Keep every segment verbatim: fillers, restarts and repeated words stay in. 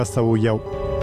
و یو.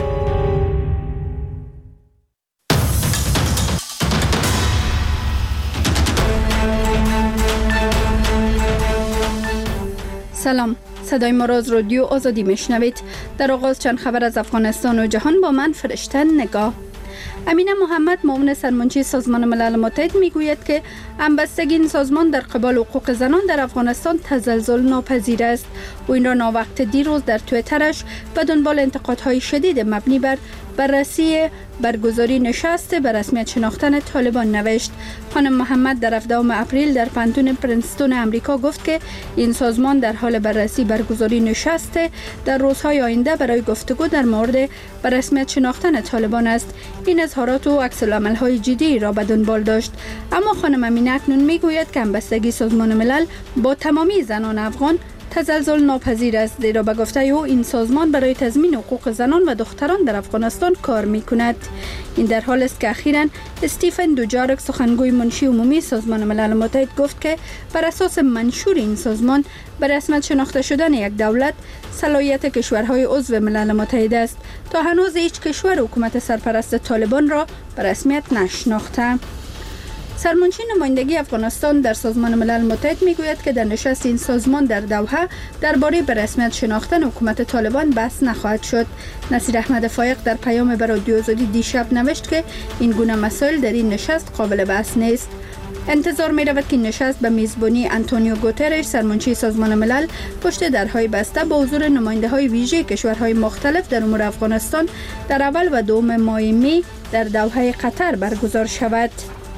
سلام، صدای ما را از رادیو آزادی میشنوید. در آغاز چند خبر از افغانستان و جهان با من فرشته نگاه. امینه محمد، معاون سرمنشی سازمان ملل متحد، میگوید که همبستگی این سازمان در قبال حقوق زنان در افغانستان تزلزل ناپذیر است. او این را ناوقت دیروز در توییترش به دنبال انتقادهای شدید مبنی بر بررسی برگزاری نشست به رسمیت شناختن طالبان نوشت. خانم محمد در هفدهم اپریل در پانتون پرنستون امریکا گفت که این سازمان در حال بررسی برگزاری نشست در روزهای آینده برای گفتگو در مورد به رسمیت شناختن طالبان است. این اظهارات و عکس العمل‌های جدی را به دنبال داشت. اما خانم امینه اکنون میگوید که همبستگی سازمان ملل با تمامی زنان افغان تزلزل ناپذیر است، زیرا به گفته او این سازمان برای تضمین حقوق زنان و دختران در افغانستان کار می کند. این در حال است که اخیراً استیفن دوجارک، سخنگوی منشی عمومی سازمان ملل متحد، گفت که بر اساس منشور این سازمان به رسمیت شناخته شدن یک دولت صلاحیت کشورهای عضو ملل متحد است. تا هنوز هیچ کشور حکومت سرپرست طالبان را به رسمیت نشناخته. سرمنشی نمایندگی افغانستان در سازمان ملل متحد میگوید که در نشست این سازمان در دوحه درباره به رسمیت شناختن حکومت طالبان بحث نخواهد شد. نصیر احمد فایق در پیام به رادیو آزادی دیشب نوشت که این گونه مسائل در این نشست قابل بحث نیست. انتظار می رود که این نشست به میزبانی آنتونیو گوترش، سرمنشی سازمان ملل، پشت درهای بسته با حضور نماینده های ویژه کشورهای مختلف در امور افغانستان در اول و دوم ماه می در دوحه قطر برگزار شود.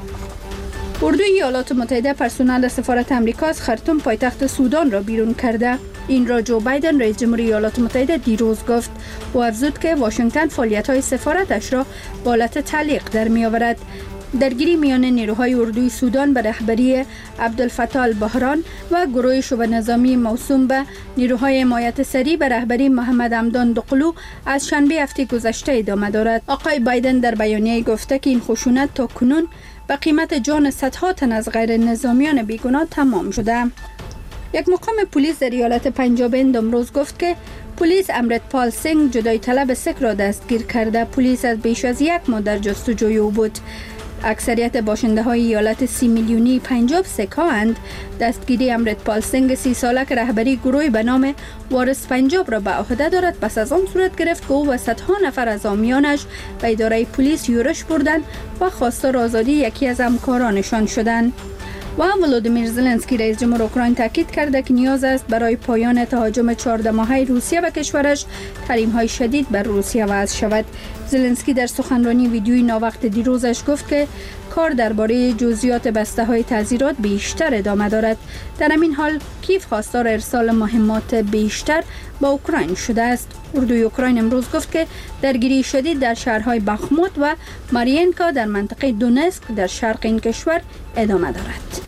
اردوی ایالات متحده پرسنل سفارت آمریکا از خرطوم پایتخت سودان را بیرون کرده. این را جو بایدن رئیس جمهوری ایالات متحده دیروز گفت. او افزود که واشنگتن فعالیت‌های سفارتش را به حالت تعلیق در می‌آورد. درگیری میان نیروهای اردوی سودان به رهبری عبدالفتاح البحران و گروه شبه نظامی موسوم به نیروهای حمایت سریع به رهبری محمد حمدان دقلو از شنبه هفته گذشته ادامه دارد. آقای بایدن در بیانیه گفته که این خشونت تا کنون به قیمت جان صدها تن از غیر نظامیان بیگناه تمام شده. یک مقام پلیس در ایالت پنجاب هند امروز گفت که پلیس امرتپال سینگ، جدای طلب سیک را دستگیر کرده. پلیس از بیش از یک ماه در جستجوی او بود. اکثریت باشنده های ایالت سی میلیونی پنجاب سیک هاند. دستگیری امرتپال سینگ سی ساله که رهبری گروهی به نام وارث پنجاب را به عهده دارد پس از آن صورت گرفت که او و صدها نفر از حامیانش به اداره پلیس یورش بردند و خواستار آزادی یکی از همکارانشان شدند. و ولودیمیر زلنسکی رئیس جمهور اوکراین تاکید کرده که نیاز است برای پایان تهاجم چهارده ماهه روسیه به کشورش تحریم‌های شدید بر روسیه وضع شود. زلنسکی در سخنرانی ویدیویی ناوقت دیروزش گفت که کار درباره جزئیات بسته‌های تعزیرات بیشتر ادامه دارد. در همین حال کیف خواستار ارسال مهمات بیشتر با اوکراین شده است. اردوی اوکراین امروز گفت که درگیری شدید در شهرهای بخموت و مارینکا در منطقه دونسک در شرق این کشور ادامه دارد.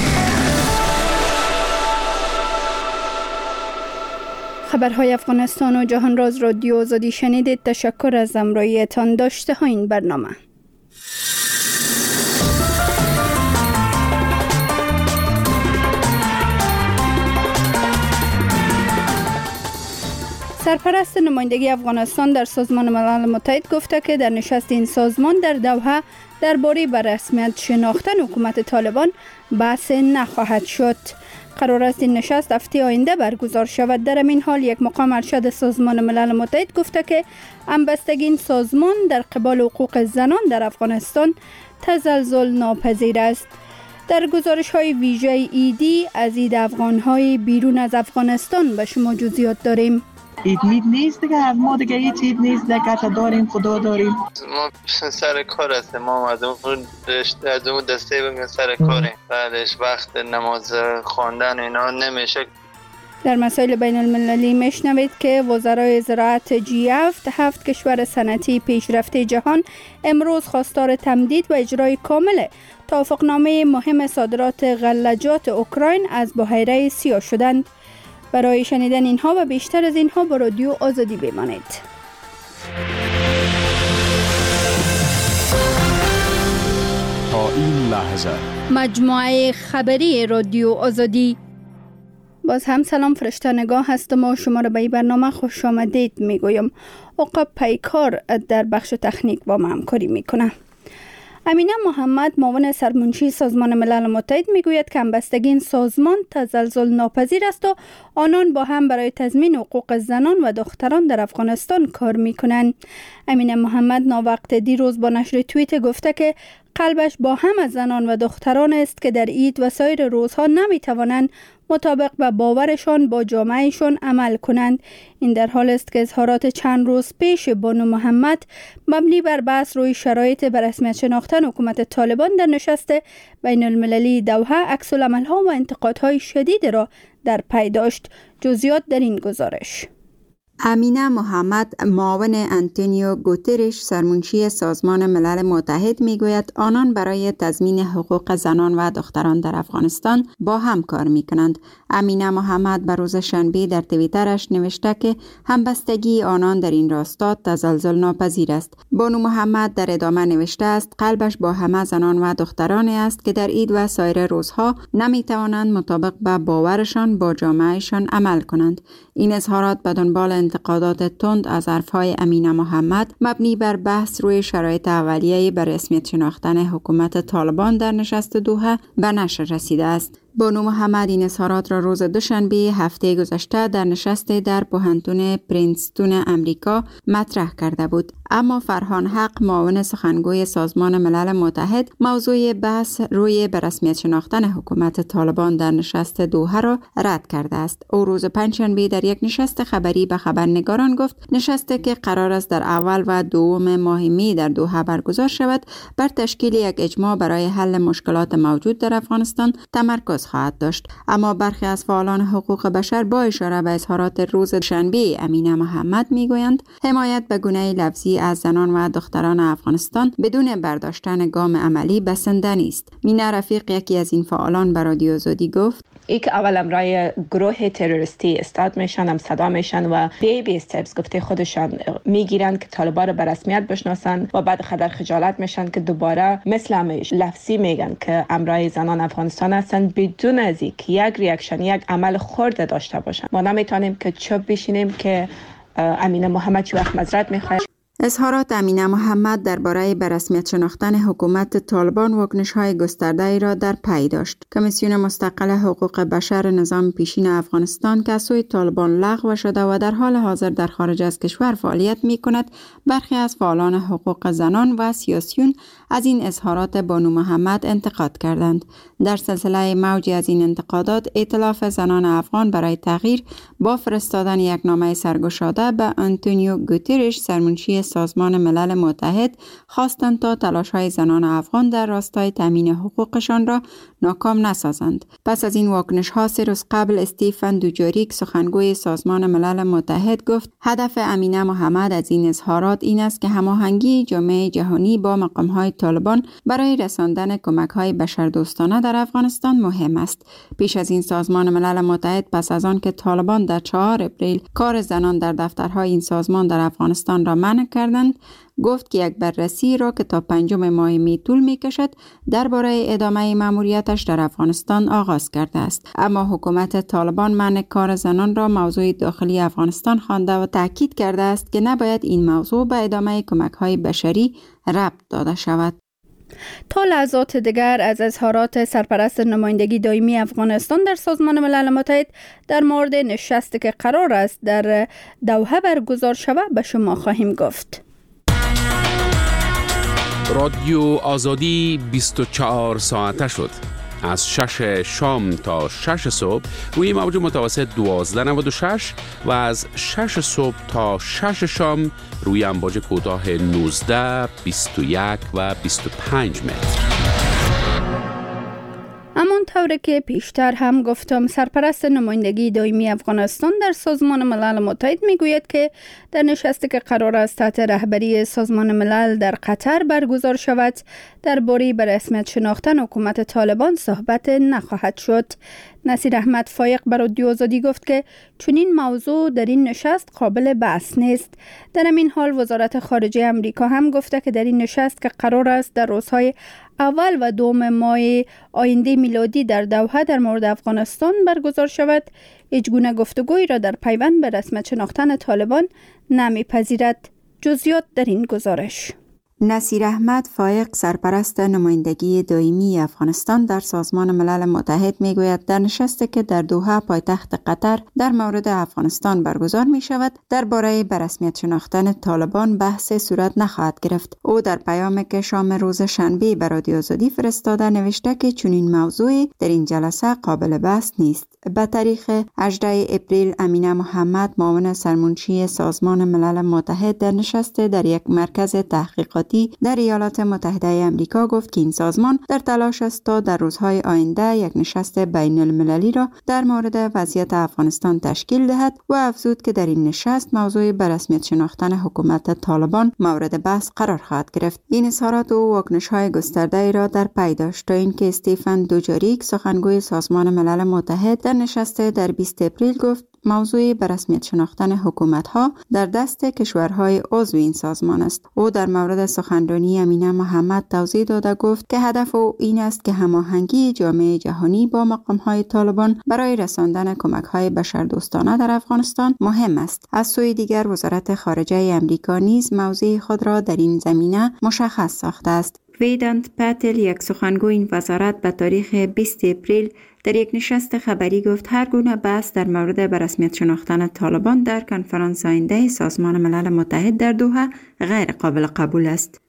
خبرهای افغانستان و جهان را از رادیو آزادی شنیدید. تشکر از همراهیتان. داشته ها این برنامه. سرپرست نمایندگی افغانستان در سازمان ملل متحد گفته که در نشست این سازمان در دوحه درباره به رسمیت شناختن حکومت طالبان بحث نخواهد شد. قرار است این نشست هفته آینده برگزار شود. در این حال یک مقام ارشد سازمان ملل متحد گفته که همبستگی این سازمان در قبال حقوق زنان در افغانستان تزلزل ناپذیر است. در گزارش های ویژه ایدی از عید افغان های بیرون از افغانستان به شما جزئیات داریم. اید مید نیست دیگه، ما دیگه هیچ اید نیست دیگه، داریم خدا داریم. ما سر کار هستیم، ما از اون از اون دسته بگیم سر کاریم، بعدش وقت نماز خواندن اینا نمیشه. در مسائل بین المللی میشنوید که وزرای زراعت جی هفت هفت کشور صنعتی پیشرفته جهان امروز خواستار تمدید و اجرای کامل توافقنامه مهم صادرات غلجات اوکراین از بحیره سیاه شدند. برای شنیدن اینها و بیشتر از اینها با رادیو آزادی بمانید. تا این لحظه مجموعه خبری رادیو آزادی باز هم سلام، فرشته نگاه هستم و شما را به این برنامه خوش آمدید میگویم. عقاب پیکار در بخش تکنیک با ما همکاری میکنه. امینه محمد معاون سرمنشی سازمان ملل متحد میگوید که همبستگی این سازمان تزلزل ناپذیر است و آنان با هم برای تضمین حقوق زنان و دختران در افغانستان کار میکنند. امینه محمد ناوقت دیروز با نشر توییت گفته که قلبش با هم از زنان و دختران است که در عید و سایر روزها نمیتوانند مطابق به باورشان با جامعهشان عمل کنند. این در حال است که اظهارات چند روز پیش بانو محمد مبنی بر بحث روی شرایط به رسمیت شناختن حکومت طالبان در نشست بین المللی دوحه عکس العمل‌ها و انتقادهای شدید را در پی داشت. جزئیات در این گزارش. امینه محمد معاون آنتونیو گوترش سرمنشی سازمان ملل متحد میگوید آنان برای تضمین حقوق زنان و دختران در افغانستان با هم کار میکنند. امینه محمد بر روز شنبه در توییترش نوشته که همبستگی آنان در این راستا تزلزل ناپذیر است. بانو محمد در ادامه نوشته است قلبش با همه زنان و دخترانی است که در عید و سایر روزها نمیتوانند مطابق به باورشان با جامعهشان عمل کنند. این اظهارات به دنبال انتقادات تند از حرفهای امینه محمد مبنی بر بحث روی شرایط اولیه بر رسمیت شناختن حکومت طالبان در نشست دوحه به نشر رسیده است. بانو محمد این اظهارات را روز دوشنبه هفته گذشته در نشست در پوهنتون پرینستون امریکا مطرح کرده بود. اما فرهان حق معاون سخنگوی سازمان ملل متحد موضوع بحث روی به رسمیت شناختن حکومت طالبان در نشست دوحه را رد کرده است. او روز پنجشنبه در یک نشست خبری به خبرنگاران گفت نشستی که قرار است در اول و دوم ماه می در دوحه برگزار شود بر تشکیل یک اجماع برای حل مشکلات موجود در افغانستان تمرکز خواهد داشت. اما برخی از فعالان حقوق بشر با اشاره به اظهارات روز شنبه امینه محمد میگویند حمایت به گونه لفظی از زنان و دختران افغانستان بدون برداشتن گام عملی بسنده نیست. مینا رفیق یکی از این فعالان به رادیو آزادی گفت ای که اول امرای گروه تروریستی استاد میشن، هم صدا میشن و بیبی استپس گفته خودشان میگیرن که طالبان رو به رسمیت بشناسن و بعد خدر خجالت میشن که دوباره مثل همیشه لفظی میگن که امرای زنان افغانستان هستن بدون از اینکه یک ریاکشن یک عمل خرد داشته باشن. ما نمیتونیم که چوب بشینیم که امینه محمد چه وقت معذرت میخواد. اظهارات امینه محمد درباره به رسمیت شناختن حکومت طالبان واکنش‌های گسترده‌ای را در پی داشت. کمیسیون مستقل حقوق بشر نظام پیشین افغانستان که از سوی طالبان لغو شده و در حال حاضر در خارج از کشور فعالیت می‌کند، برخی از فعالان حقوق زنان و سیاسیون از این اظهارات بانو محمد انتقاد کردند. در سلسله موجی از این انتقادات، ائتلاف زنان افغان برای تغییر با فرستادن یک نامه سرگشاده به آنتونیو گوترش سرمنشی سازمان ملل متحد خواستند تا تلاش‌های زنان افغان در راستای تامین حقوقشان را ناکام نسازند. پس از این واکنش‌ها سه روز قبل استیفن دوجاریک سخنگوی سازمان ملل متحد گفت هدف امینه محمد از این اظهارات این است که هماهنگی جامعه جهانی با مقام‌های طالبان برای رساندن کمک‌های بشردوستانه در افغانستان مهم است. پیش از این سازمان ملل متحد پس از آن که طالبان در چهارم اپریل کار زنان در دفترهای این سازمان در افغانستان را منع کردند، گفت که یک بررسی را که تا پنجم ماه می طول می کشد درباره ادامه مأموریتش در افغانستان آغاز کرده است. اما حکومت طالبان منع کار زنان را موضوع داخلی افغانستان خوانده و تاکید کرده است که نباید این موضوع به ادامه کمک‌های بشری ربط داده شود. تا لحظات دیگر از اظهارات سرپرست نمایندگی دائمی افغانستان در سازمان ملل متحد در مورد نشستی که قرار است در دوحه برگزار شود به شما خواهیم گفت. رادیو آزادی بیست و چهار ساعته شد. از شش شام تا شش صبح روی موج متوسط دوازده نود و شش و از شش صبح تا شش شام روی امواج کوتاه نوزده، بیست و یک و بیست و پنج متر. همانطور که پیشتر هم گفتم، سرپرست نمایندگی دائمی افغانستان در سازمان ملل متحد میگوید که در نشستی که قرار است تحت رهبری سازمان ملل در قطر برگزار شود درباره به رسمیت شناختن حکومت طالبان صحبت نخواهد شد. نصیر احمد فایق بر رادیو آزادی گفت که چنین موضوع در این نشست قابل بحث نیست. در همین حال وزارت خارجه امریکا هم گفته که در این نشست که قرار است در روزهای اول و دوم ماه آینده میلادی در دوحه در مورد افغانستان برگزار شود، هیچ گونه گفتگویی را در پیوند به رسمیت شناختن طالبان نمی‌پذیرد. جزئیات در این گزارش. نصیر احمد فایق، سرپرست نمایندگی دائمی افغانستان در سازمان ملل متحد، میگوید در نشستی که در دوحه پایتخت قطر در مورد افغانستان برگزار می شود درباره به رسمیت شناختن طالبان بحث صورت نخواهد گرفت. او در پیامی که شام روز شنبه به رادیو آزادی فرستاده نوشته که چنین موضوعی در این جلسه قابل بحث نیست. به تاریخ هجدهم اپریل امینه محمد، معاون سرمنشی سازمان ملل متحد، در نشست در یک مرکز تحقیقاتی در ایالات متحده آمریکا گفت که این سازمان در تلاش است تا در روزهای آینده یک نشست بین المللی را در مورد وضعیت افغانستان تشکیل دهد و افزود که در این نشست موضوع به رسمیت شناختن حکومت طالبان مورد بحث قرار خواهد گرفت. این اظهارات و واکنش‌های گسترده را در پی داشت تا اینکه استیفن دوجاریک، سخنگوی سازمان ملل متحد، در نشست در بیست اپریل گفت موضوع به رسمیت شناختن حکومت‌ها در دست کشورهای عضو این سازمان است. او در مورد سخنرانی امینه محمد توضیح داده گفت که هدف او این است که هماهنگی جامعه جهانی با مقام‌های طالبان برای رساندن کمک‌های بشردوستانه در افغانستان مهم است. از سوی دیگر وزارت خارجه آمریکا نیز موضع خود را در این زمینه مشخص ساخته است. ویدانت پاتل، یک سخنگوی این وزارت، به تاریخ بیست اپریل در یک نشست خبری گفت هر گونه بحث در مورد به رسمیت شناختن طالبان در کنفرانس آینده سازمان ملل متحد در دوحه غیر قابل قبول است.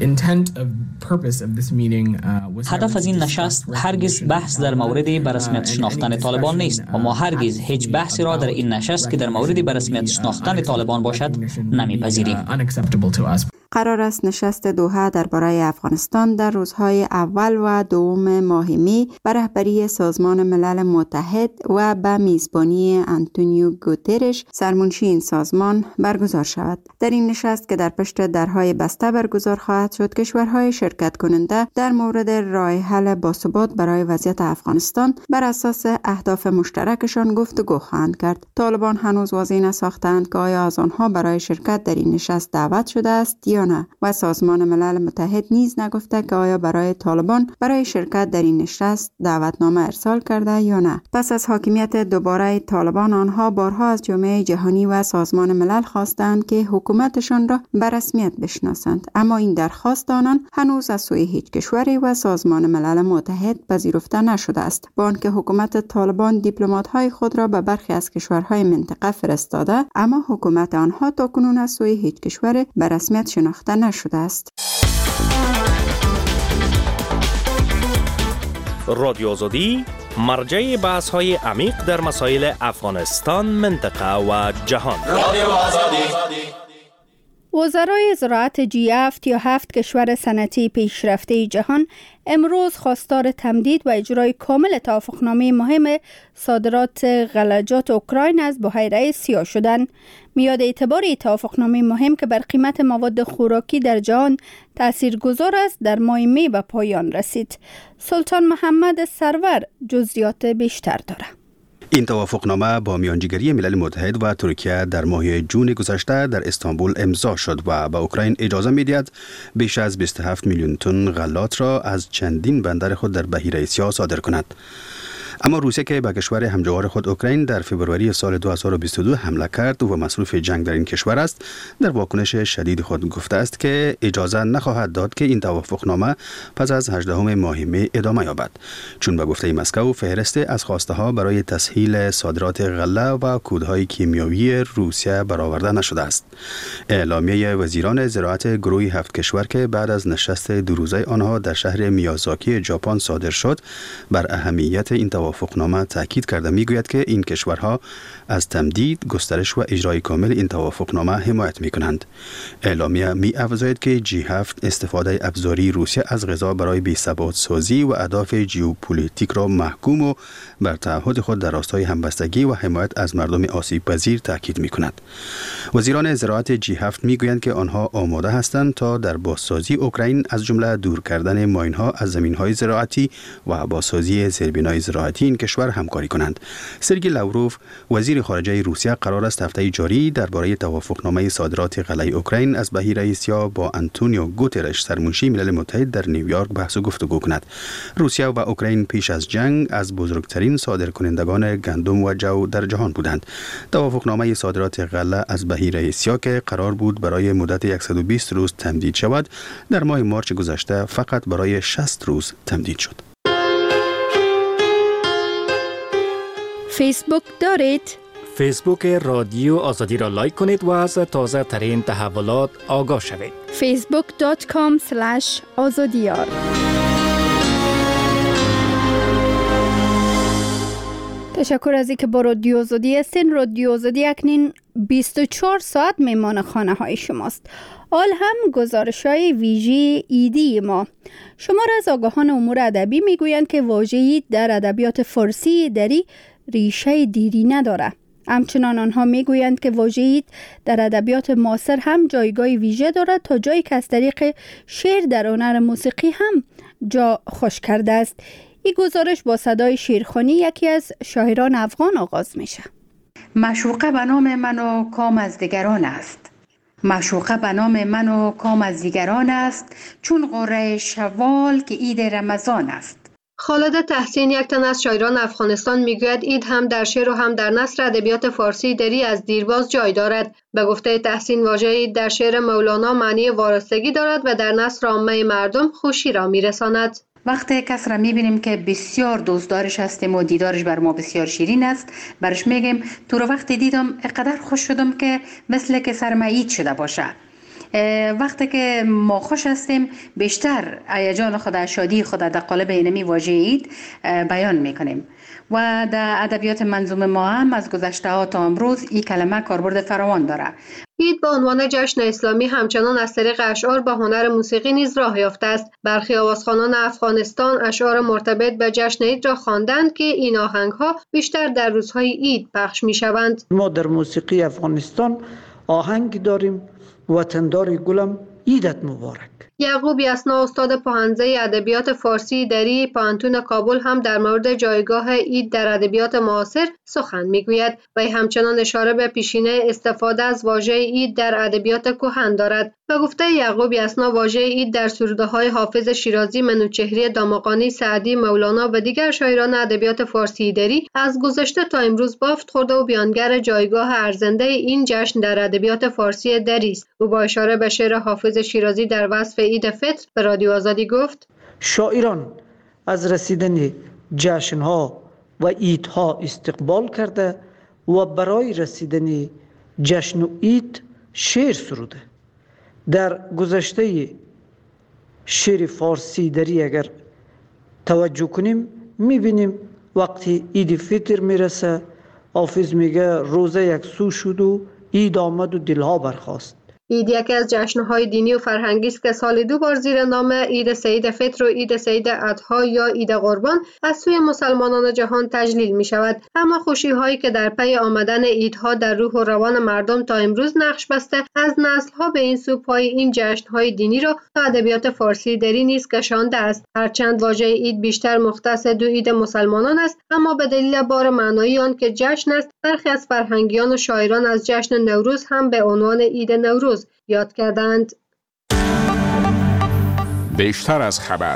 هدف از این نشست هرگز بحث در مورد به رسمیت شناختن طالبان نیست و ما هرگز هیچ بحثی را در این نشست که در مورد به رسمیت شناختن طالبان باشد نمیپذیریم. قرار است نشست دوحه درباره افغانستان در روزهای اول و دوم ماه می به رهبری سازمان ملل متحد و به میزبانی آنتونیو گوترش، سرمنشی این سازمان، برگزار شود. در این نشست که در پشت درهای بسته برگزار خواهد شد، کشورهای شرکت کننده در مورد راه حل باثبات برای وضعیت افغانستان بر اساس اهداف مشترکشان گفتگو خواهند کرد. طالبان هنوز واضح نساختند که آیا از آنها برای شرکت در این نشست دعوت شده است یا نه و سازمان ملل متحد نیز نگفته که آیا برای طالبان برای شرکت در این نشست دعوتنامه ارسال کرده یا نه. پس از حاکمیت دوباره طالبان، آنها بارها از جامعه جهانی و سازمان ملل خواستند که حکومتشان را به رسمیت بشناسند، اما این درخواست آنان هنوز از سوی هیچ کشوری و سازمان ملل متحد پذیرفته نشده است، با آنکه حکومت طالبان دیپلمات‌های خود را به برخی از کشورهای منطقه فرستاده، اما حکومت آنها تاکنون از سوی هیچ کشور به رسمیت شناخته نشده است. رادیو آزادی، مرجع بحث‌های عمیق در مسائل افغانستان، منطقه و جهان. رادیو آزادی. وزرای زراعت جی هفت یا هفت کشور صنعتی پیشرفته جهان امروز خواستار تمدید و اجرای کامل توافقنامه مهم صادرات غلجات اوکراین از بحیره سیاه شدند. میاد اعتبار توافقنامه مهم که بر قیمت مواد خوراکی در جهان تاثیرگذار است در ماه می به پایان رسید. سلطان محمد سرور جزئیات بیشتر دارد. این توافقنامه با میانجیگری ملل متحد و ترکیه در ماه جون گذشته در استانبول امضا شد و به اوکراین اجازه می‌دهد بیش از بیست و هفت میلیون تن غلات را از چندین بندر خود در بحیره سیاه صادر کند. اما روسیه که به کشور همجوار خود اوکراین در فوریه سال دو هزار و بیست و دو حمله کرد و مصروف جنگ در این کشور است، در واکنش شدید خود گفته است که اجازه نخواهد داد که این توافقنامه پس از هجدهم ماه می ادامه یابد، چون به گفته مسکو فهرست از خواسته ها برای تسهیل صادرات غله و کودهای کیمیایی روسیه برآورده نشده است. اعلامیه وزیران زراعت گروه هفت کشور که بعد از نشست دو روزه آنها در شهر میازاکی ژاپن صادر شد، بر اهمیت این توافقنامه تاکید کرده میگوید که این کشورها از تمدید، گسترش و اجرای کامل این توافقنامه حمایت میکنند. اعلامیه می افزاید که جی هفت استفاده ابزاری روسیه از غذا برای بی‌ثبات سازی و اهداف ژئوپلیتیک را محکوم و بر تعهد خود در راستای همبستگی و حمایت از مردم آسیب پذیر تاکید میکند. وزیران زراعت جی هفت میگویند که آنها آماده هستند تا در بازسازی اوکراین از جمله دور کردن ماین‌ها از زمین‌های زراعتی و بازسازی زیربنای زراعتی امنیتی این کشور همکاری کنند. سرگئی لاوروف وزیر خارجه روسیه قرار است هفته جاری درباره توافقنامه صادرات غله اوکراین از بهیر اسیا با آنتونیو گوترش سرمنشی ملل متحد در نیویورک بحث و گفتگو کند. روسیه و اوکراین پیش از جنگ از بزرگترین صادرکنندگان گندم و جو در جهان بودند. توافقنامه صادرات غله از بهیر اسیا که قرار بود برای مدت صد و بیست روز تمدید شود، در ماه مارچ گذشته فقط برای شصت روز تمدید شد. فیسبوک دارید؟ فیسبوک رادیو آزادی را لایک کنید و از تازه ترین تحولات آگاه شوید. فیسبوک دات کام اسلش آزادیار. تشکر از اینکه با رادیو آزادی هستین. رادیو آزادی اکنین بیست و چهار ساعت میمان خانه های شماست. آل هم گزارش های ویژه ایدی ما. شما را از آگاهان امور ادبی میگویند که واژه اید در ادبیات فارسی دری ریشه دیرینه داره. همچنان آنها میگویند که واژه اید در ادبیات معاصر هم جایگاه ویژه دارد تا جایی که از طریق شعر در هنر موسیقی هم جا خوش کرده است. این گزارش با صدای شیرخوانی یکی از شاعران افغان آغاز میشه. معشوقه به نام من و کام از دیگران است. معشوقه به نام من و کام از دیگران است، چون قره شوال که عید رمضان است. خالد تحسین، یک تن از شاعران افغانستان، میگوید اید هم در شعر و هم در نثر ادبیات فارسی دری از دیرباز جای دارد. به گفته تحسین واژه اید در شعر مولانا معنی وارستگی دارد و در نثر عامه مردم خوشی را میرساند. وقتی کس را میبینیم که بسیار دوستدارش هستیم و دیدارش بر ما بسیار شیرین است، برش میگیم تو رو وقتی دیدم اقدر خوش شدم که مثل که سرم عید شده باشه. وقتی که ما خوش هستیم بیشتر هیجان خود، شادی خود در قالب اینمی واژه اید بیان میکنیم. و در ادبیات منظوم ما هم از گذشته ها تا امروز این کلمه کاربرد فراوان داره. اید به عنوان جشن اسلامی همچنان از طریق اشعار به هنر موسیقی نیز راه یافته است. برخی آوازخوانان افغانستان اشعار مرتبط به جشن اید را خواندند که این آهنگ‌ها بیشتر در روزهای اید پخش می‌شوند. ما در موسیقی افغانستان آهنگی داریم: وطندار گلم عیدت مبارک. یعقوب یسنا، استاد پوهنځی ادبیات فارسی دری پوهنتون کابل، هم در مورد جایگاه اید در ادبیات معاصر سخن میگوید و همچنان اشاره به پیشینه استفاده از واژه اید در ادبیات کهن دارد. به گفته یعقوب یسنا، واژه اید در سروده‌های حافظ شیرازی، منوچهری دامغانی، سعدی، مولانا و دیگر شاعران ادبیات فارسی دری از گذشته تا امروز بافت خورده و بیانگر جایگاه ارزنده این جشن در ادبیات فارسی دری است. او با اشاره به شعر حافظ شیرازی در وصف عید فطر به رادیو آزادی گفت: شاعران از رسیدن جشن‌ها و عیدها استقبال کرده و برای رسیدن جشن و عید شعر سروده. در گذشته شعر فارسی دری اگر توجه کنیم میبینیم وقتی عید فطر میرسه حافظ میگه روزه یک سو شد و عید آمد و دلها برخاست. عید یکی از جشن‌های دینی و فرهنگی است که سال دو بار زیر نام عید سعید فطر و عید سعید اضحی یا عید قربان از سوی مسلمانان جهان تجلیل می شود. اما خوشی‌هایی که در پی آمدن عیدها در روح و روان مردم تا امروز نقش بسته، از نسل‌ها به این سو پای این جشن‌های دینی را تا ادبیات فارسی دری نیز کشانده است. هرچند واژه عید بیشتر مختص دو عید مسلمانان است، اما به دلیل بار معنایی آن که جشن است، برخی از فرهنگیان و شاعران از جشن نوروز هم به عنوان عید نوروز یاد کردند. بیشتر از خبر.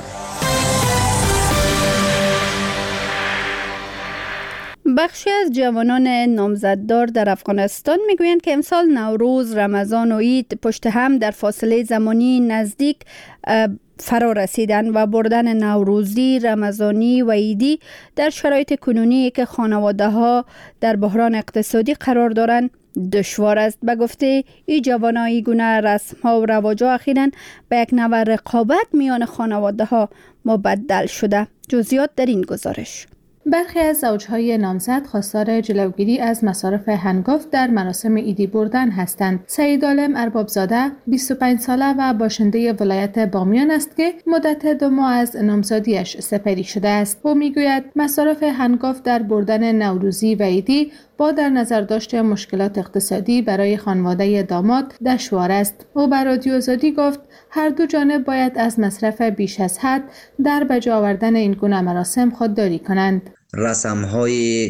بخشی از جوانان نامزددار در افغانستان میگویند که امسال نوروز، رمضان و عید پشت هم در فاصله زمانی نزدیک فرا رسیدن و بردن نوروزی، رمضانی و عیدی در شرایط کنونی که خانواده ها در بحران اقتصادی قرار دارند دشوار است. به گفته ای جوانان، این گونه رسم ها و رواج ها اخیراً به یک نوع رقابت میان خانواده ها مبدل شده. جزئیات در این گزارش. برخی از زوجهای نامزد خواستار جلوگیری از مصارف هنگفت در مراسم عیدی بردن هستند. سعید عالم اربابزاده بیست و پنج ساله و باشنده ولایت بامیان است که مدت دو ماه از نامزدیش سپری شده است. او میگوید مصارف هنگفت در بردن نوروزی و عیدی با در نظر داشت مشکلات اقتصادی برای خانواده داماد دشوار است. او بر رادیو آزادی گفت هر دو جانب باید از مصرف بیش از حد در به جا آوردن این گونه مراسم خودداری کنند. رسم های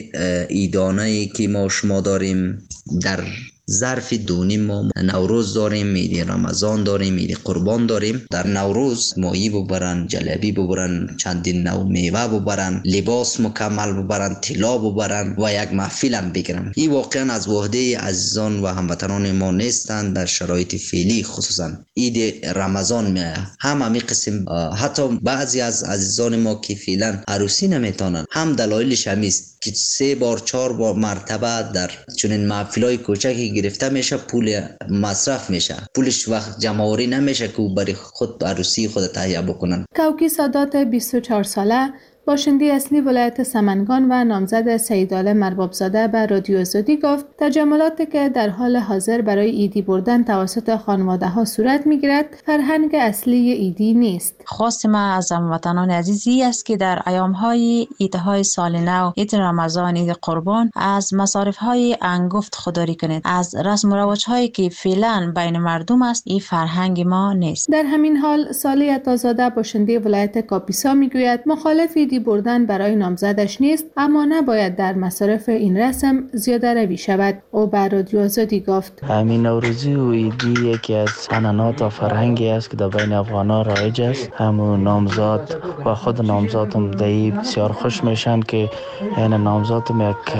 ایدانه که ما شما داریم در ظرف دونیم ما نوروز داریم، عید رمضان داریم، عید قربان داریم. در نوروز ماهی ببرن، جلبی ببرن، چندین نوع میوه ببرن، لباس مکمل ببرن، طلا ببرن و یک محفل هم بگیرن. این واقعا از وحده عزیزان و هموطنان ما نیستند در شرایط فعلی. خصوصا عید رمضان می هم همین قسم، حتی بعضی از عزیزان ما که فعلا عروسی نمیتونن، هم دلایلش همیست که سه بار چهار بار مرتبه در چنین محفلای کوچکی گرفته میشه، پول مصرف میشه، پولش وقت جمع‌آوری نمیشه که برای خود عروسی خود تهیه بکنن. کوکی سادات بیست و چهار ساله باشنده اصلی ولایت سمنگان و نامزد سیدعالم اربابزاده به رادیو آزادی گفت تجملاتی که در حال حاضر برای عیدی بردن توسط خانواده ها صورت میگیرد فرهنگ اصلی عیدی نیست. خواست ما از هموطنان عزیزی است که در ایام های عیدهای سال نو، عید رمضان، عید قربان از مصارف های انگفت خودداری کنید. از رسم و رواج هایی که فعلا بین مردم است، این فرهنگ ما نیست. در همین حال صالح عطازاده باشنده ولایت کاپیسا میگوید مخالف عیدی بردن برای نامزدش نیست، اما نباید در مصارف این رسم زیاده روی شود. او بر رادیو آزادی گفت همین نوروزی و عیدی یکی از سننات و فرهنگی است که در بین افغانان رایج است. همون نامزاد و خود نامزاد هم دایی بسیار خوش میشن که این نامزاد هم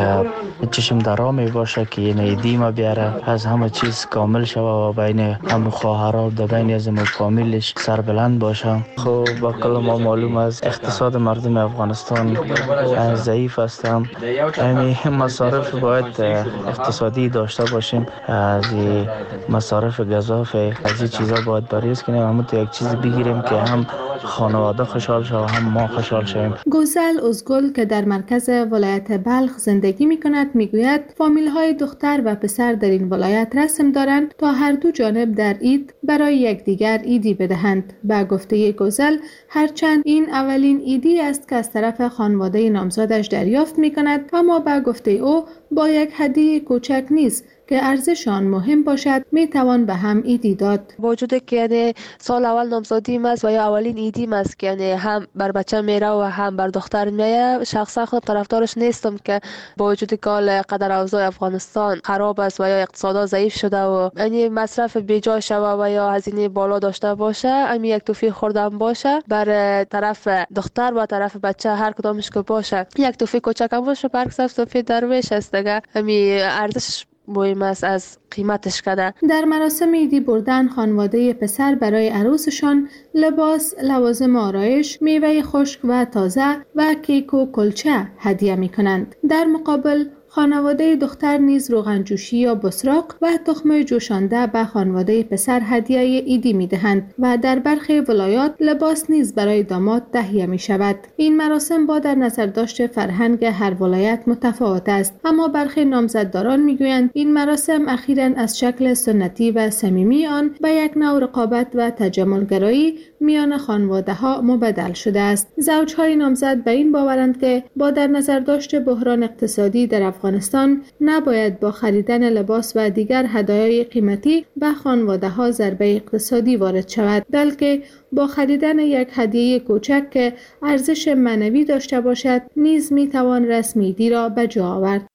یک چشم درا می باشه که این عیدی ما بیاره، از همه چیز کامل شوه و بین هم خواهرها در بین از کاملش سربلند باشه. خب با کل ما معلوم است اقتصاد مردم افغانستان ضعیف است. همین مصارف باید اقتصادی داشته باشیم. از مصارف گزاف از این چیزا باید پرهیز کنیم، اما تو یک چیز بگیریم که هم خانواده خوشحال شوه و هم ما خوشحال شویم. گوزل ازگل که در مرکز ولایت بلخ زندگی می کند میگوید فامیل های دختر و پسر در این ولایت رسم دارند تا هر دو جانب در عید برای یکدیگر عیدی بدهند. با گفته گوزل هرچند این اولین عیدی است که از طرف خانواده نامزادش دریافت می کند، اما با گفته او با یک هدیه کوچک نیست که ارزش آن مهم باشد می توان به هم عیدی داد. با وجود که یعنی سال اول نامزادی است و یا اولین عیدی است که یعنی هم بر بچه میره و هم بر دختر میره، شخصا خودم طرفدارش نیستم که با وجود که قدر اوضاع افغانستان خراب است و یا اقتصاد ضعیف شده و یعنی مصرف بیجا شوه و یا هزینه بالا داشته باشه، همین یک توفیق خوردن باشه بر طرف دختر و طرف بچه هر کدامش که باشه، یک توفیق کوچک هم باشه، برعکس توفیق درویش است دیگه. همین ارزش مهم است از قیمتش کده. در مراسم عیدی بردن خانواده پسر برای عروسشان لباس، لوازم آرایش، میوه خشک و تازه و کیک و کلچه هدیه می کنند. در مقابل خانواده دختر نیز روغن جوشی یا بسراق و تخم جوشانده به خانواده پسر هدیه عیدی می دهند و در برخی ولایات لباس نیز برای داماد تهیه می شود. این مراسم با در نظر داشت فرهنگ هر ولایت متفاوت است، اما برخی نامزدداران می گویند این مراسم اخیراً از شکل سنتی و صمیمی آن به یک نوع رقابت و تجملگرایی میان خانواده ها مبدل شده است. زوجهای نامزد به این باورند که با در نظر داشت بحران اقتصادی در افغانستان نباید با خریدن لباس و دیگر هدایای قیمتی به خانواده ها ضربه اقتصادی وارد شود، بلکه با خریدن یک هدیه کوچک که ارزش معنوی داشته باشد نیز می توان رسم عیدی را به جا آورد.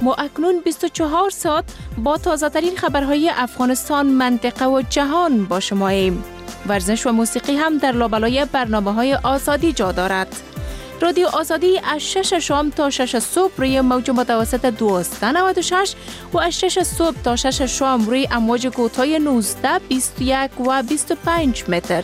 ما اکنون بیست و چهار ساعت با تازه ترین خبرهای افغانستان، منطقه و جهان با شماییم. ورزش و موسیقی هم در لابلای برنامه‌های آزادی جا دارد. رادیو آزادی از شش شام تا شش صبح روی موج متوسط دویست و نود و شش و از شش صبح تا شش شام روی امواج کوتاه نوزده، بیست و یک و بیست و پنج متر.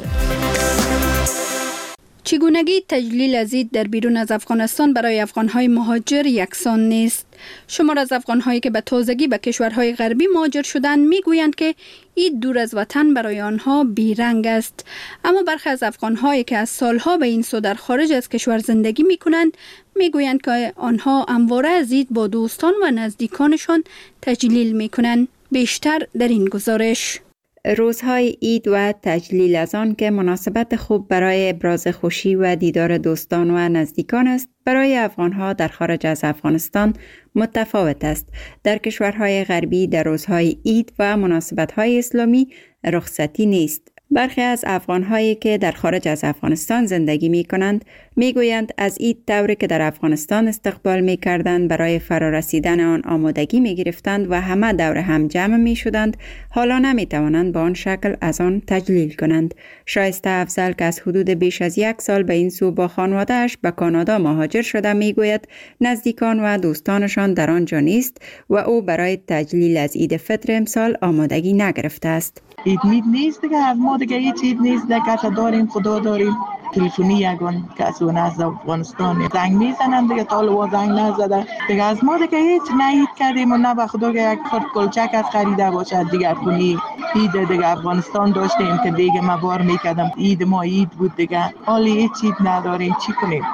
چگونگی تجلیل از عید در بیرون از افغانستان برای افغانهای مهاجر یکسان نیست. شمار از افغانهایی که به تازگی به کشورهای غربی مهاجر شدند میگویند که عید دور از وطن برای آنها بیرنگ است. اما برخی از افغانهایی که از سالها به این سو در خارج از کشور زندگی میکنند میگویند که آنها همواره از عید با دوستان و نزدیکانشان تجلیل میکنند. بیشتر در این گزارش. روزهای عید و تجلیل از آن که مناسبت خوب برای ابراز خوشی و دیدار دوستان و نزدیکان است، برای افغانها در خارج از افغانستان متفاوت است. در کشورهای غربی در روزهای عید و مناسبت‌های اسلامی رخصتی نیست. برخی از افغانهایی که در خارج از افغانستان زندگی می کنند می گویند از عید طوری که در افغانستان استقبال می کردند برای فرارسیدن آن آمادگی می گرفتند و همه دور هم جمع می شدند، حالا نمی توانند با آن شکل از آن تجلیل کنند. شایسته افضل که از حدود بیش از یک سال به این سو با خانواده‌اش به کانادا مهاجر شده می گوید نزدیکان و دوستانشان در آنجا نیست و او برای تجلیل از عید فطر امسال آمادگی نگرفته است. عید مید نیست دیگه، از ما دیگه هیچ عید نیست دیگه. کسا داریم خدا داریم. تلفنی یگان کسی از افغانستان زنگ میزنن دیگه، تا حالا زنگ نزده دیگه. از ما دیگه هیچ نه عید کردیم و نه به خدا که یک خرد کلچک از خریده باشد دیگه. خونی عید دیگه افغانستان داشتیم که دیگه ما بار میکردم، عید ما عید بود دیگه. حالا هیچ عید نداریم، چی کنیم؟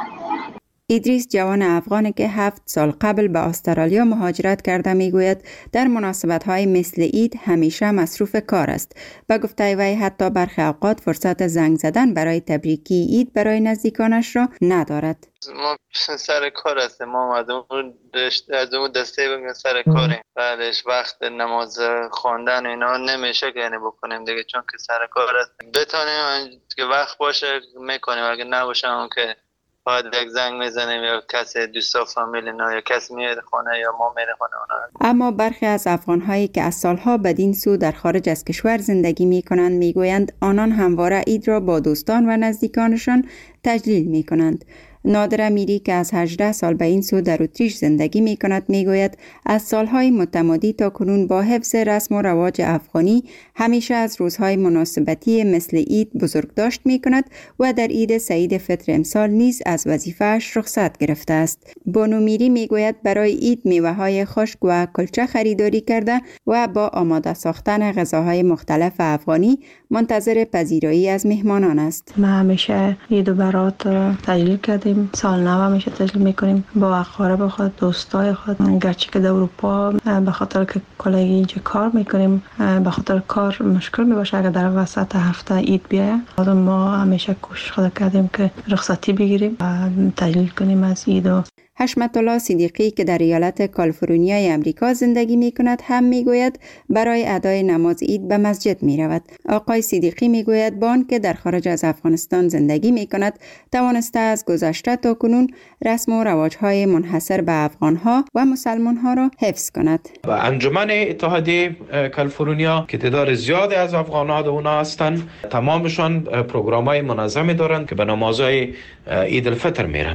ادریس جوان افغانی که هفت سال قبل به استرالیا مهاجرت کرده میگوید در مناسبت‌های مثل عید همیشه مصروف کار است. به گفته وی حتی برخی اوقات فرصت زنگ زدن برای تبریکی عید برای نزدیکانش را ندارد. ما سر کار هستیم، ما از اون از اون دسته بگیم سر کاریم. بعدش وقت نماز خواندن اینا نمیشه که یعنی بکنیم دیگه، چون که سر کار هستیم. بتونیم که وقت باشه میکنیم، اگه نباشه اون که باید یک زنگ میزنیم یا کسی دوستا فامیل اینا یا کسی میاد خانه یا ما میره خانه اونا. اما برخی از افغانهایی که از سالها بدین سو در خارج از کشور زندگی میکنند میگویند آنان همواره عید را با دوستان و نزدیکانشان تجلیل میکنند. نادر امیری که از هجده سال به این سو در اتریش زندگی می کند می گوید از سالهای متمادی تا کنون با حفظ رسم و رواج افغانی همیشه از روزهای مناسبتی مثل عید بزرگداشت می کند و در عید سعید فطر امسال نیز از وظیفه‌اش رخصت گرفته است. بانو میری می گوید برای عید میوه های خشک و کلچه خریداری کرده و با آماده ساختن غذاهای مختلف افغانی منتظر پذیرایی از مهمانان است. ما همیشه عید و برات تجلیل کردیم، سال نو همیشه تجلیل میکنیم با اقارب خود، دوستای خود. گرچه که در اروپا به خاطر که کلگی اینجا کار میکنیم به خاطر کار مشکل میباشه اگر در وسط هفته عید بیایه، ما همیشه کوشش خود کردیم که رخصتی بگیریم و تجلیل کنیم از عید. و حشمت الله صدیقی که در ایالت کالیفرنیای امریکا زندگی می کند هم می گوید برای ادای نماز عید به مسجد می رود. آقای صدیقی می گوید با آنکه در خارج از افغانستان زندگی می کند توانسته از گذشته تا کنون رسم و رواج‌های منحصر به افغان‌ها و مسلمان‌ها را حفظ کند. و انجمن اتحادیه کالیفرنیا که تعداد زیادی از افغان‌ها در اونها هستند، تمامشان پروگرام‌های منظمی دارند که به نمازهای عید الفطر میرن.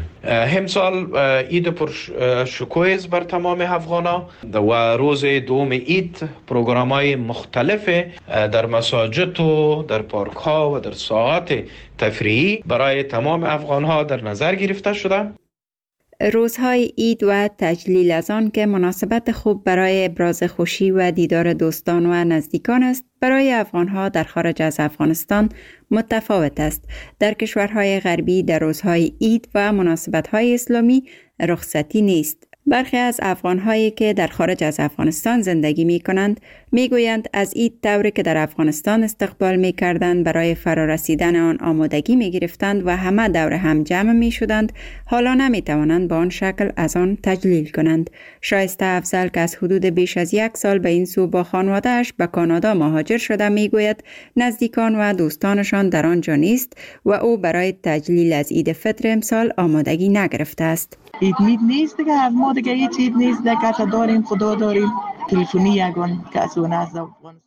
همسال عید پر شکوه بر تمام افغانا و روز دوم عید پروگرام‌های مختلف در مساجد و در پارک ها و در ساعات تفریحی برای تمام افغان‌ها در نظر گرفته شده. روزهای عید و تجلیل از آن که مناسبت خوب برای ابراز خوشی و دیدار دوستان و نزدیکان است، برای افغانها در خارج از افغانستان متفاوت است. در کشورهای غربی در روزهای عید و مناسبت‌های اسلامی رخصتی نیست. برخی از افغانهایی که در خارج از افغانستان زندگی می کنند می گویند از عید طوری که در افغانستان استقبال می کردند برای فرارسیدن آن آمادگی می گرفتند و همه دور هم جمع می شدند، حالا نمی توانند با آن شکل از آن تجلیل کنند. شایسته افضل که از حدود بیش از یک سال به این سو با خانواده‌اش به کانادا مهاجر شده می گوید نزدیکان و دوستانشان در آنجا نیست و او برای تجلیل از عید فطر امسال آمادگی نگرفته است. عید مید نیست دیگه، از ما ما دیگه هیچ چیز نیست، که داریم خدا داریم تلفنی یگان که از اون از افغانستان.